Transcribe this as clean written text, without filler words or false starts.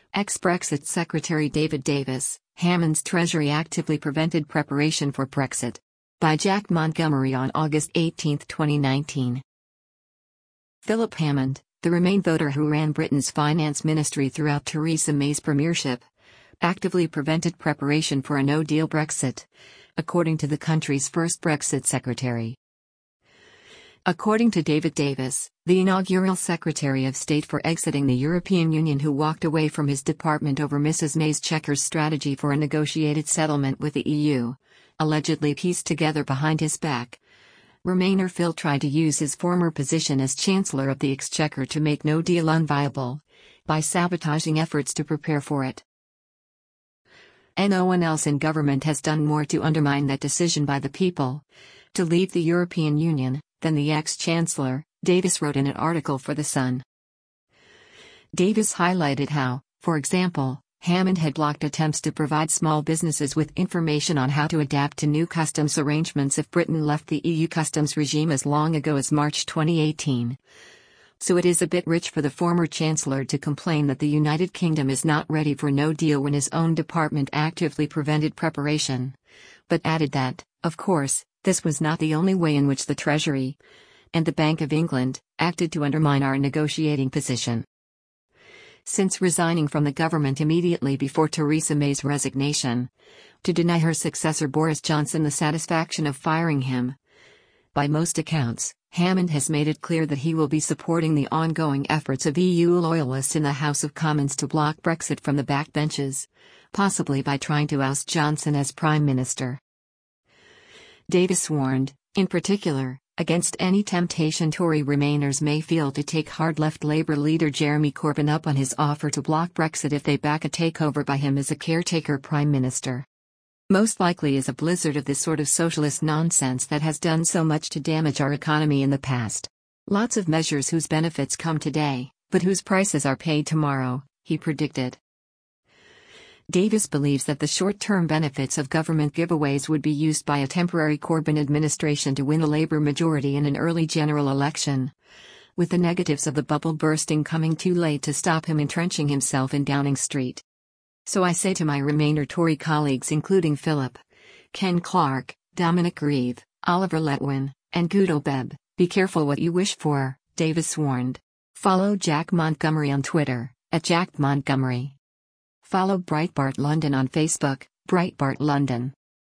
Ex-Brexit Secretary David Davis, Hammond's Treasury actively prevented preparation for Brexit. By Jack Montgomery on August 18, 2019. Philip Hammond, the Remain voter who ran Britain's finance ministry throughout Theresa May's premiership, actively prevented preparation for a no-deal Brexit, according to the country's first Brexit secretary. According to David Davis, the inaugural Secretary of State for exiting the European Union who walked away from his department over Mrs May's checkers strategy for a negotiated settlement with the EU, allegedly pieced together behind his back, Remainer Phil tried to use his former position as Chancellor of the Exchequer to make no deal unviable, by sabotaging efforts to prepare for it. No one else in government has done more to undermine that decision by the people to leave the European Union than the ex-Chancellor, Davis wrote in an article for The Sun. Davis highlighted how, for example, Hammond had blocked attempts to provide small businesses with information on how to adapt to new customs arrangements if Britain left the EU customs regime as long ago as March 2018. So it is a bit rich for the former Chancellor to complain that the United Kingdom is not ready for no deal when his own department actively prevented preparation. But added that, of course, this was not the only way in which the Treasury and the Bank of England acted to undermine our negotiating position. Since resigning from the government immediately before Theresa May's resignation, to deny her successor Boris Johnson the satisfaction of firing him. By most accounts, Hammond has made it clear that he will be supporting the ongoing efforts of EU loyalists in the House of Commons to block Brexit from the backbenches, possibly by trying to oust Johnson as Prime Minister. Davis warned, in particular, against any temptation Tory Remainers may feel to take hard left Labour leader Jeremy Corbyn up on his offer to block Brexit if they back a takeover by him as a caretaker Prime Minister. Most likely is a blizzard of this sort of socialist nonsense that has done so much to damage our economy in the past. Lots of measures whose benefits come today, but whose prices are paid tomorrow, he predicted. Davis believes that the short-term benefits of government giveaways would be used by a temporary Corbyn administration to win a Labour majority in an early general election, with the negatives of the bubble bursting coming too late to stop him entrenching himself in Downing Street. So I say to my Remainer Tory colleagues including Philip, Ken Clarke, Dominic Grieve, Oliver Letwin, and Guido Bebb, be careful what you wish for, Davis warned. Follow Jack Montgomery on Twitter, @JackMontgomery. Follow Breitbart London on Facebook, Breitbart London.